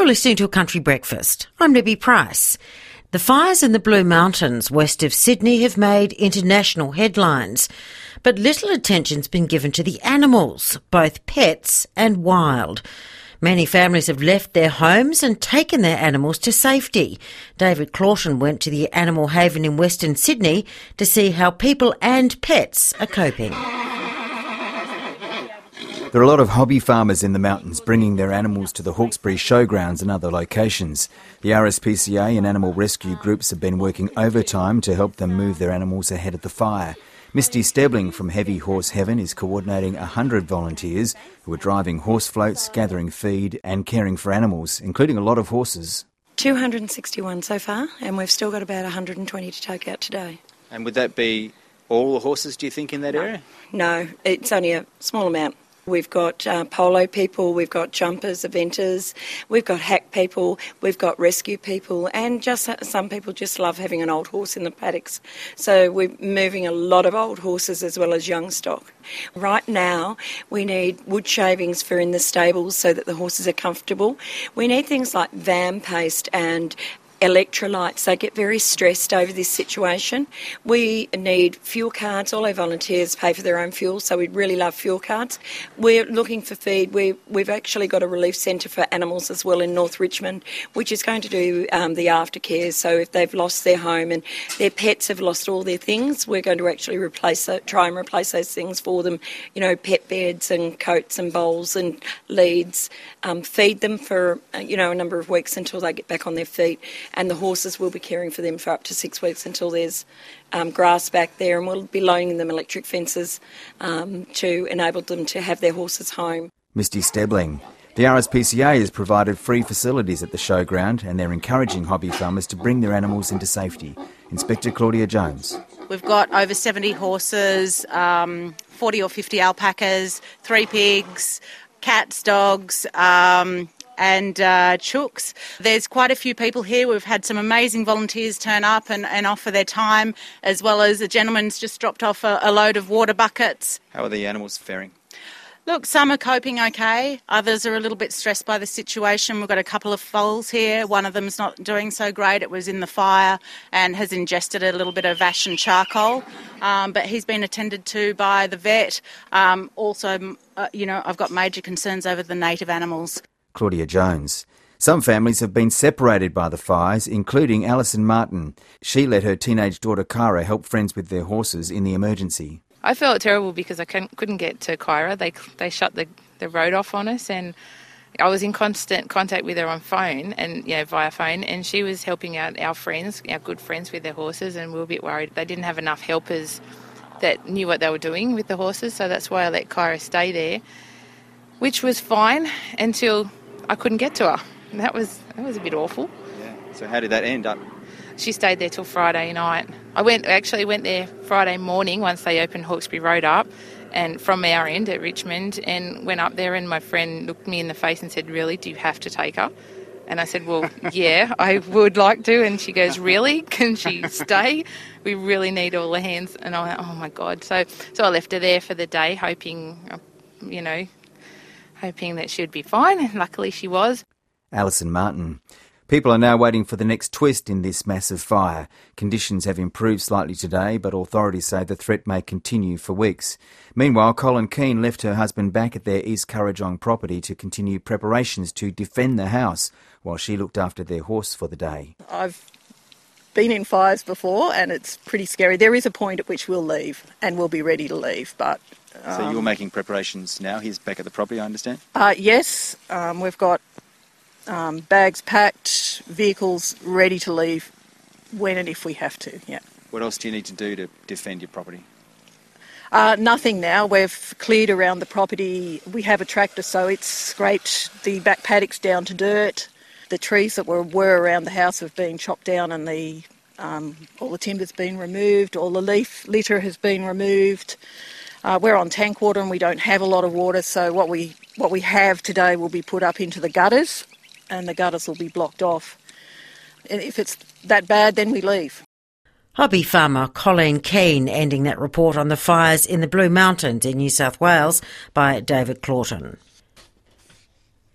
You're listening to A Country Breakfast. I'm Libby Price. The fires in the Blue Mountains west of Sydney have made international headlines, but little attention's been given to the animals, both pets and wild. Many families have left their homes and taken their animals to safety. David Claughton went to the Animal Haven in Western Sydney to see how people and pets are coping. There are a lot of hobby farmers in the mountains bringing their animals to the Hawkesbury Showgrounds and other locations. The RSPCA and animal rescue groups have been working overtime to help them move their animals ahead of the fire. Misty Stebling from Heavy Horse Heaven is coordinating 100 volunteers who are driving horse floats, gathering feed and caring for animals, including a lot of horses. 261 so far, and we've still got about 120 to take out today. And would that be all the horses, do you think, in that area? No, it's only a small amount. We've got polo people, we've got jumpers, eventers, we've got hack people, we've got rescue people, and just some people just love having an old horse in the paddocks. So we're moving a lot of old horses as well as young stock. Right now, we need wood shavings for in the stables so that the horses are comfortable. We need things like VAM paste and electrolytes. They get very stressed over this situation. We need fuel cards. All our volunteers pay for their own fuel, so we'd really love fuel cards. We're looking for feed. We've actually got a relief centre for animals as well in North Richmond, which is going to do the aftercare. So if they've lost their home and their pets have lost all their things, we're going to actually try and replace those things for them. You know, pet beds and coats and bowls and leads. Feed them for a number of weeks until they get back on their feet. And the horses will be caring for them for up to 6 weeks until there's grass back there, and we'll be loaning them electric fences to enable them to have their horses home. Misty Stebling. The RSPCA has provided free facilities at the showground, and they're encouraging hobby farmers to bring their animals into safety. Inspector Claudia Jones. We've got over 70 horses, 40 or 50 alpacas, 3 pigs, cats, dogs, and chooks. There's quite a few people here. We've had some amazing volunteers turn up and offer their time, as well as a gentleman's just dropped off a load of water buckets. How are the animals faring? Look, some are coping okay. Others are a little bit stressed by the situation. We've got a couple of foals here. One of them's not doing so great. It was in the fire and has ingested a little bit of ash and charcoal. But he's been attended to by the vet. Also, I've got major concerns over the native animals. Claudia Jones. Some families have been separated by the fires, including Alison Martin. She let her teenage daughter Kyra help friends with their horses in the emergency. I felt terrible because I couldn't get to Kyra. They shut the road off on us, and I was in constant contact with her on phone and via phone, and she was helping out our friends, our good friends with their horses, and we were a bit worried they didn't have enough helpers that knew what they were doing with the horses, so that's why I let Kyra stay there, which was fine until I couldn't get to her. And that was a bit awful. Yeah. So how did that end up? She stayed there till Friday night. I went there Friday morning once they opened Hawkesbury Road up, and from our end at Richmond, and went up there, and my friend looked me in the face and said, "Really, do you have to take her?" And I said, "Well, yeah, I would like to." And she goes, "Really? Can she stay? We really need all the hands." And I went, "Oh my God." So I left her there for the day, hoping that she would be fine, and luckily she was. Alison Martin. People are now waiting for the next twist in this massive fire. Conditions have improved slightly today, but authorities say the threat may continue for weeks. Meanwhile, Colin Keane left her husband back at their East Currajong property to continue preparations to defend the house while she looked after their horse for the day. I've been in fires before, and it's pretty scary. There is a point at which we'll leave, and we'll be ready to leave, but... So you're making preparations now? He's back at the property, I understand? Yes. We've got bags packed, vehicles ready to leave when and if we have to, yeah. What else do you need to do to defend your property? Nothing now. We've cleared around the property. We have a tractor, so it's scraped the back paddocks down to dirt. The trees that were around the house have been chopped down, and all the timber's been removed, all the leaf litter has been removed. We're on tank water and we don't have a lot of water, so what we have today will be put up into the gutters, and the gutters will be blocked off. And if it's that bad, then we leave. Hobby farmer Colleen Keane ending that report on the fires in the Blue Mountains in New South Wales by David Claughton.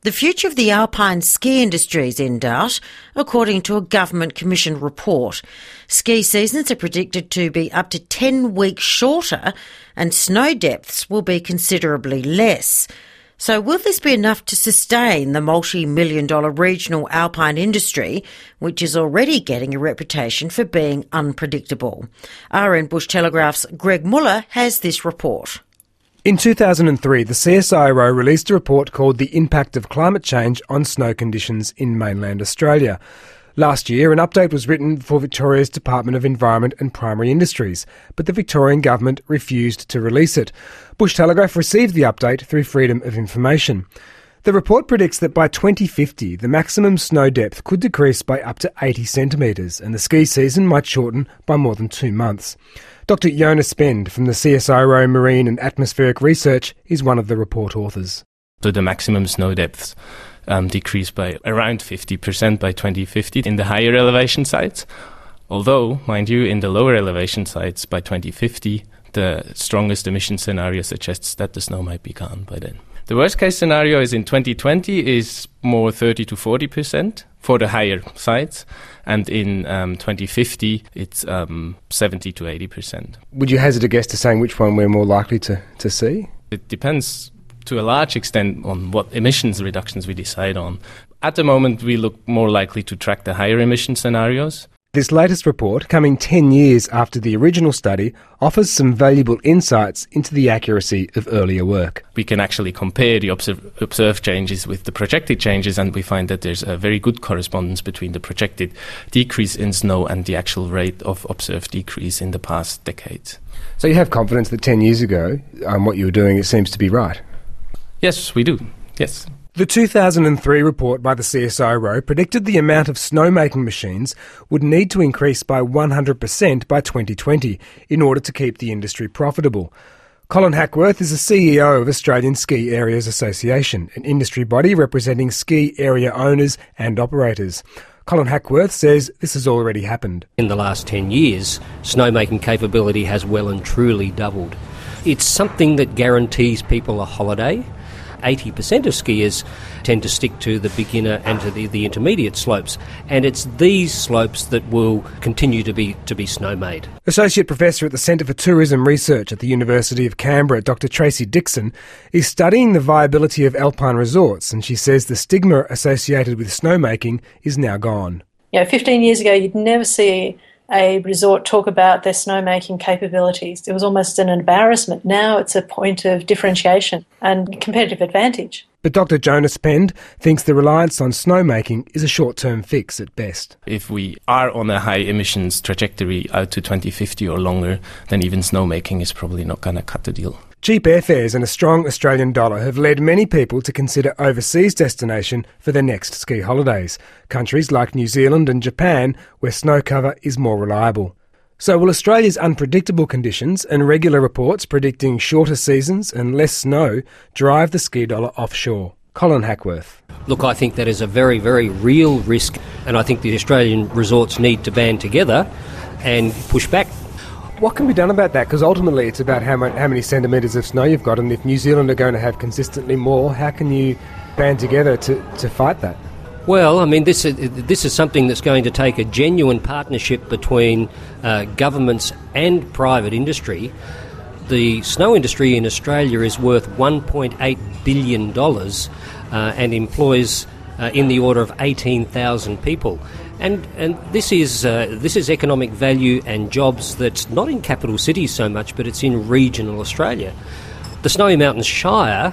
The future of the alpine ski industry is in doubt, according to a government commission report. Ski seasons are predicted to be up to 10 weeks shorter and snow depths will be considerably less. So will this be enough to sustain the multi-million-dollar regional alpine industry, which is already getting a reputation for being unpredictable? RN Bush Telegraph's Greg Muller has this report. In 2003, the CSIRO released a report called The Impact of Climate Change on Snow Conditions in Mainland Australia. Last year, an update was written for Victoria's Department of Environment and Primary Industries, but the Victorian government refused to release it. Bush Telegraph received the update through Freedom of Information. The report predicts that by 2050, the maximum snow depth could decrease by up to 80 centimetres and the ski season might shorten by more than 2 months. Dr Jonas Spend from the CSIRO Marine and Atmospheric Research is one of the report authors. So the maximum snow depths decrease by around 50% by 2050 in the higher elevation sites. Although, mind you, in the lower elevation sites by 2050, the strongest emission scenario suggests that the snow might be gone by then. The worst case scenario is in 2020 is more 30 to 40% for the higher sites, and in 2050 it's 70 to 80%. Would you hazard a guess to saying which one we're more likely to see? It depends to a large extent on what emissions reductions we decide on. At the moment we look more likely to track the higher emission scenarios. This latest report, coming 10 years after the original study, offers some valuable insights into the accuracy of earlier work. We can actually compare the observed changes with the projected changes, and we find that there's a very good correspondence between the projected decrease in snow and the actual rate of observed decrease in the past decades. So you have confidence that 10 years ago, what you were doing, it seems to be right? Yes, we do. Yes. The 2003 report by the CSIRO predicted the amount of snowmaking machines would need to increase by 100% by 2020 in order to keep the industry profitable. Colin Hackworth is the CEO of Australian Ski Areas Association, an industry body representing ski area owners and operators. Colin Hackworth says this has already happened. In the last 10 years, snowmaking capability has well and truly doubled. It's something that guarantees people a holiday. 80% of skiers tend to stick to the beginner and to the intermediate slopes, and it's these slopes that will continue to be snow-made. Associate Professor at the Centre for Tourism Research at the University of Canberra, Dr Tracy Dixon, is studying the viability of alpine resorts, and she says the stigma associated with snowmaking is now gone. 15 years ago you'd never see a resort talk about their snowmaking capabilities. It was almost an embarrassment. Now it's a point of differentiation and competitive advantage. But Dr Jonas Spend thinks the reliance on snowmaking is a short-term fix at best. If we are on a high emissions trajectory out to 2050 or longer, then even snowmaking is probably not going to cut the deal. Cheap airfares and a strong Australian dollar have led many people to consider overseas destination for their next ski holidays. Countries like New Zealand and Japan, where snow cover is more reliable. So will Australia's unpredictable conditions and regular reports predicting shorter seasons and less snow drive the ski dollar offshore? Colin Hackworth. Look, I think that is a very, very real risk, and I think the Australian resorts need to band together and push back. What can be done about that? Because ultimately it's about how many centimetres of snow you've got, and if New Zealand are going to have consistently more, how can you band together to fight that? Well, I mean, this is something that's going to take a genuine partnership between governments and private industry. The snow industry in Australia is worth $1.8 billion and employs in the order of 18,000 people. And this is economic value and jobs that's not in capital cities so much, but it's in regional Australia. The Snowy Mountains Shire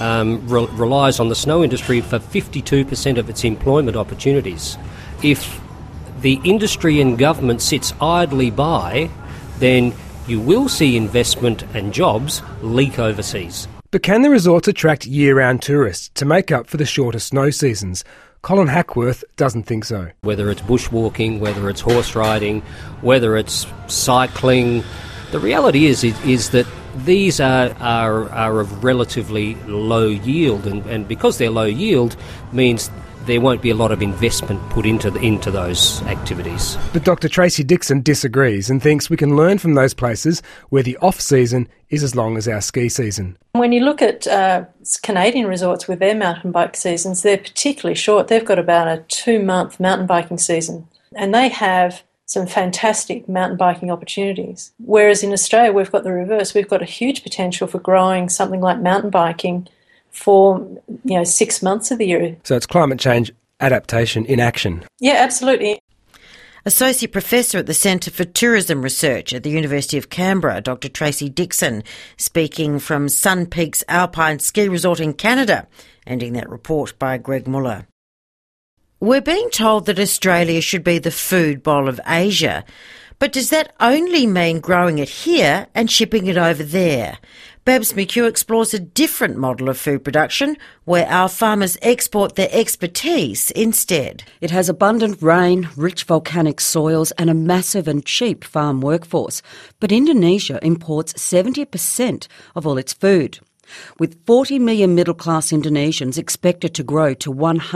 relies on the snow industry for 52% of its employment opportunities. If the industry and government sits idly by, then you will see investment and jobs leak overseas. But can the resorts attract year-round tourists to make up for the shorter snow seasons? Colin Hackworth doesn't think so. Whether it's bushwalking, whether it's horse riding, whether it's cycling, the reality is that these are of relatively low yield, and because they're low yield means there won't be a lot of investment put into those activities. But Dr. Tracy Dixon disagrees and thinks we can learn from those places where the off-season is as long as our ski season. When you look at Canadian resorts with their mountain bike seasons, they're particularly short. They've got about a 2-month mountain biking season, and they have some fantastic mountain biking opportunities. Whereas in Australia, we've got the reverse. We've got a huge potential for growing something like mountain biking for 6 months of the year. So it's climate change adaptation in action. Yeah, absolutely. Associate Professor at the Centre for Tourism Research at the University of Canberra, Dr. Tracy Dixon, speaking from Sun Peaks Alpine Ski Resort in Canada, ending that report by Greg Muller. We're being told that Australia should be the food bowl of Asia, but does that only mean growing it here and shipping it over there? Babs McHugh explores a different model of food production where our farmers export their expertise instead. It has abundant rain, rich volcanic soils and a massive and cheap farm workforce. But Indonesia imports 70% of all its food. With 40 million middle-class Indonesians expected to grow to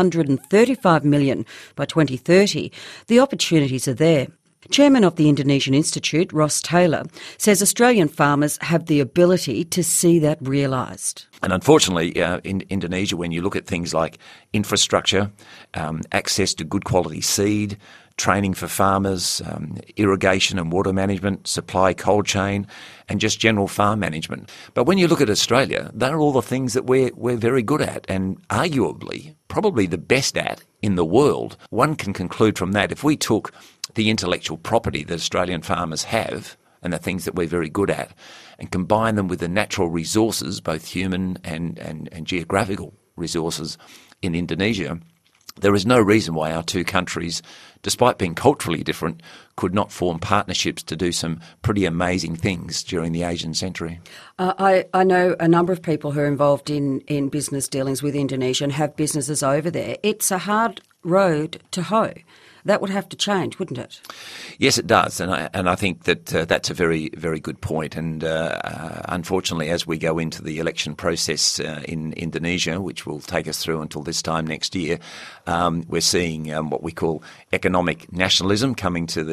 135 million by 2030, the opportunities are there. Chairman of the Indonesian Institute, Ross Taylor, says Australian farmers have the ability to see that realised. And unfortunately, in Indonesia, when you look at things like infrastructure, access to good quality seed, training for farmers, irrigation and water management, supply cold chain, and just general farm management. But when you look at Australia, they're all the things that we're very good at and arguably probably the best at in the world. One can conclude from that, if we took the intellectual property that Australian farmers have and the things that we're very good at and combine them with the natural resources, both human and geographical resources in Indonesia, there is no reason why our two countries, despite being culturally different, could not form partnerships to do some pretty amazing things during the Asian century. I know a number of people who are involved in business dealings with Indonesia and have businesses over there. It's a hard road to hoe. That would have to change, wouldn't it? Yes, it does, and I think that that's a very, very good point. And unfortunately, as we go into the election process in Indonesia, which will take us through until this time next year, we're seeing what we call economic nationalism coming to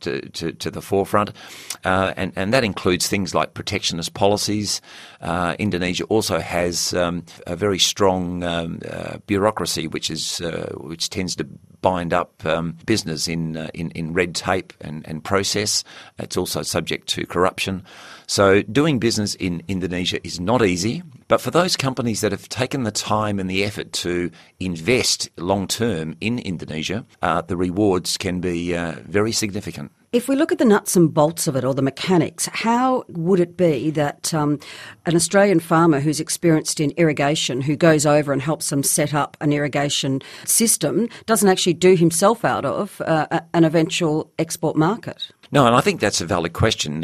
the forefront, and that includes things like protectionist policies. Indonesia also has a very strong bureaucracy, which tends to bind up business in red tape and process. It's also subject to corruption. So doing business in Indonesia is not easy, but for those companies that have taken the time and the effort to invest long-term in Indonesia, the rewards can be very significant. If we look at the nuts and bolts of it, or the mechanics, how would it be that an Australian farmer who's experienced in irrigation, who goes over and helps them set up an irrigation system, doesn't actually do himself out of an eventual export market? No, and I think that's a valid question.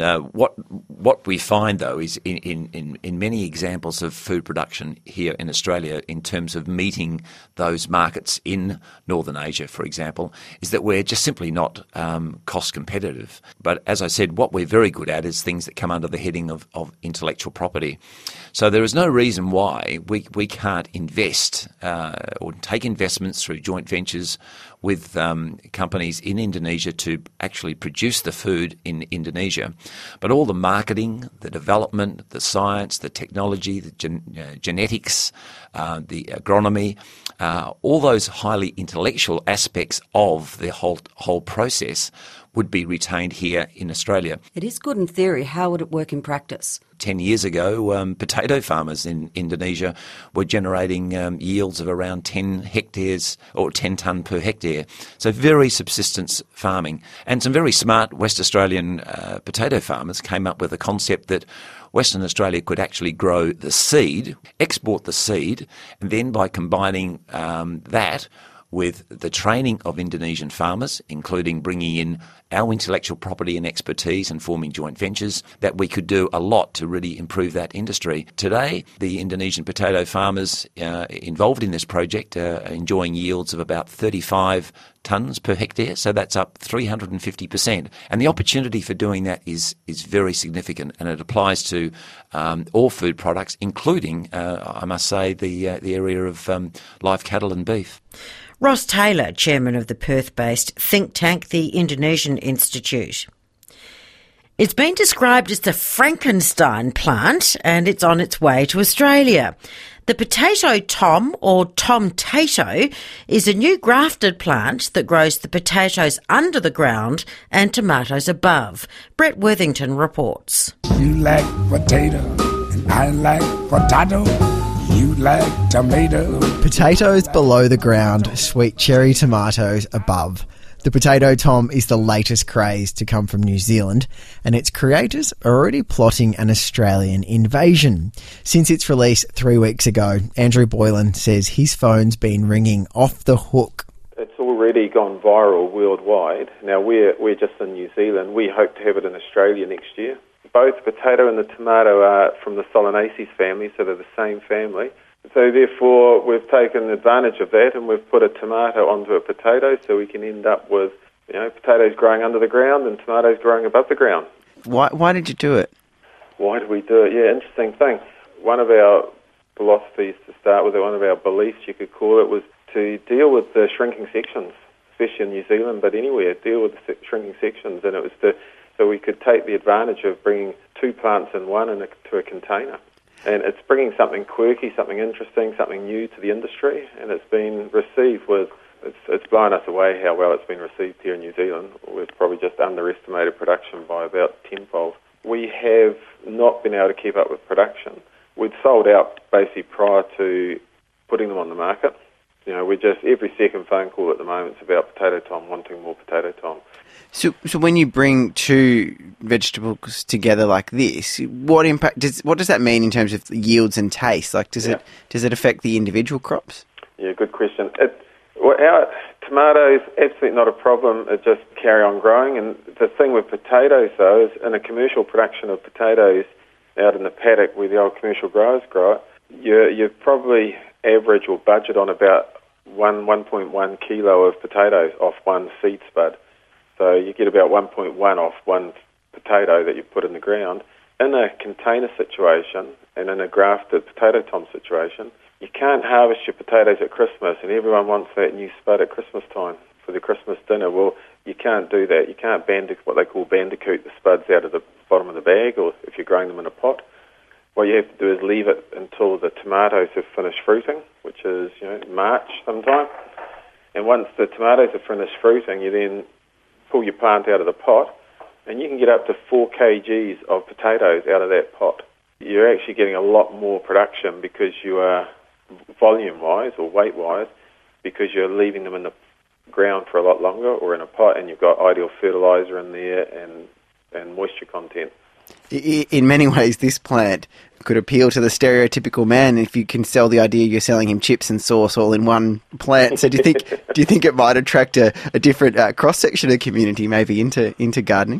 What we find, though, is in many examples of food production here in Australia, in terms of meeting those markets in Northern Asia, for example, is that we're just simply not cost competitive. But as I said, what we're very good at is things that come under the heading of intellectual property. So there is no reason why we can't invest or take investments through joint ventures with companies in Indonesia to actually produce the food in Indonesia. But all the marketing, the development, the science, the technology, the genetics, the agronomy, all those highly intellectual aspects of the whole process would be retained here in Australia. It is good in theory. How would it work in practice? 10 years ago, potato farmers in Indonesia were generating yields of around 10 hectares or 10 tonne per hectare. So very subsistence farming. And some very smart West Australian potato farmers came up with a concept that Western Australia could actually grow the seed, export the seed, and then by combining that with the training of Indonesian farmers, including bringing in our intellectual property and expertise and forming joint ventures, that we could do a lot to really improve that industry. Today, the Indonesian potato farmers involved in this project are enjoying yields of about 35 tonnes per hectare, so that's up 350%. And the opportunity for doing that is very significant, and it applies to all food products, including, I must say, the area of live cattle and beef. Ross Taylor, chairman of the Perth-based think tank, the Indonesian Institute. It's been described as the Frankenstein plant, and it's on its way to Australia. The potato tom, or tom-tato, is a new grafted plant that grows the potatoes under the ground and tomatoes above. Brett Worthington reports. You like potato, and I like potato. You like tomato. Potatoes below the ground, sweet cherry tomatoes above. The potato tom is the latest craze to come from New Zealand, and its creators are already plotting an Australian invasion. Since its release 3 weeks ago, Andrew Boylan says his phone's been ringing off the hook. It's already gone viral worldwide. Now we're just in New Zealand. We hope to have it in Australia next year. Both the potato and the tomato are from the Solanaceae family, so they're the same family. So therefore, we've taken advantage of that and we've put a tomato onto a potato so we can end up with, potatoes growing under the ground and tomatoes growing above the ground. Why did you do it? Why did we do it? Yeah, interesting thing. One of our philosophies to start with, one of our beliefs you could call it, was to deal with the shrinking sections, especially in New Zealand, but anywhere, deal with the shrinking sections. And it was so we could take the advantage of bringing two plants in one to a container. And it's bringing something quirky, something interesting, something new to the industry, and it's been received with, it's blown us away how well it's been received here in New Zealand. We've probably just underestimated production by about tenfold. We have not been able to keep up with production. We'd sold out basically prior to putting them on the market. We're just, every second phone call at the moment is about potato tom, wanting more potato tom. So when you bring two vegetables together like this, what does that mean in terms of yields and taste? Like, does it affect the individual crops? Yeah, good question. Our tomatoes, absolutely not a problem. It just carry on growing. And the thing with potatoes, though, is in a commercial production of potatoes out in the paddock where the old commercial growers grow it, you probably average or budget on about 1.1 kilo of potatoes off one seed spud. So you get about 1.1 off one potato that you put in the ground. In a container situation and in a grafted potato tom situation, you can't harvest your potatoes at Christmas and everyone wants that new spud at Christmas time for the Christmas dinner. Well, you can't do that. You can't what they call bandicoot the spuds out of the bottom of the bag, or if you're growing them in a pot. What you have to do is leave it until the tomatoes have finished fruiting, which is March sometime. And once the tomatoes have finished fruiting, you then pull your plant out of the pot, and you can get up to 4 kgs of potatoes out of that pot. You're actually getting a lot more production because you are volume-wise or weight-wise, because you're leaving them in the ground for a lot longer or in a pot, and you've got ideal fertiliser in there and moisture content. In many ways, this plant could appeal to the stereotypical man if you can sell the idea you're selling him chips and sauce all in one plant. So do you think it might attract a different cross-section of the community maybe into gardening?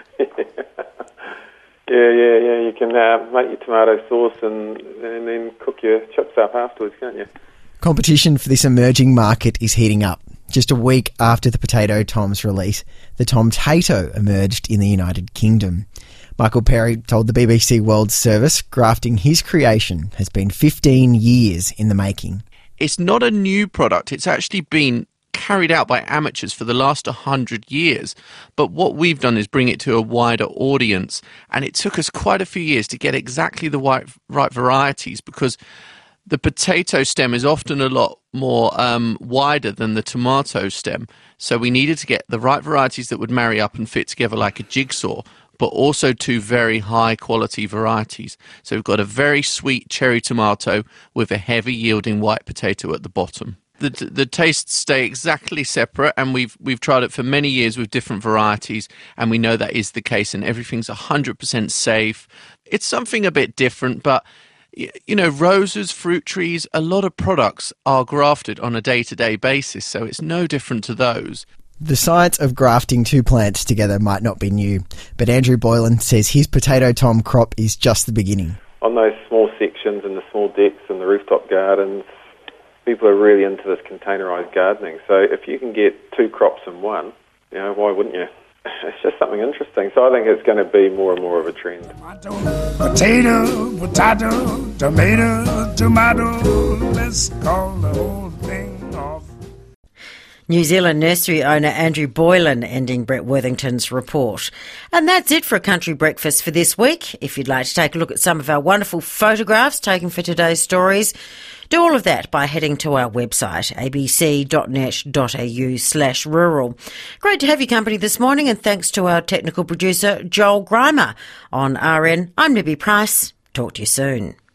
Yeah. You can make your tomato sauce and then cook your chips up afterwards, can't you? Competition for this emerging market is heating up. Just a week after the potato tom's release, the tom-tato emerged in the United Kingdom. Michael Perry told the BBC World Service grafting his creation has been 15 years in the making. It's not a new product. It's actually been carried out by amateurs for the last 100 years. But what we've done is bring it to a wider audience. And it took us quite a few years to get exactly the right varieties, because the potato stem is often a lot more wider than the tomato stem. So we needed to get the right varieties that would marry up and fit together like a jigsaw, but also two very high quality varieties. So we've got a very sweet cherry tomato with a heavy yielding white potato at the bottom. The tastes stay exactly separate, and we've tried it for many years with different varieties, and we know that is the case, and everything's 100% safe. It's something a bit different, but roses, fruit trees, a lot of products are grafted on a day-to-day basis, so it's no different to those. The science of grafting two plants together might not be new, but Andrew Boylan says his potato tom crop is just the beginning. On those small sections and the small decks and the rooftop gardens, people are really into this containerised gardening. So if you can get two crops in one, why wouldn't you? It's just something interesting. So I think it's going to be more and more of a trend. Potato, tomato, let's call the whole thing off. New Zealand nursery owner Andrew Boylan ending Brett Worthington's report. And that's it for a Country Breakfast for this week. If you'd like to take a look at some of our wonderful photographs taken for today's stories, do all of that by heading to our website, abc.net.au/rural. Great to have your company this morning, and thanks to our technical producer, Joel Grimer. On RN, I'm Libby Price. Talk to you soon.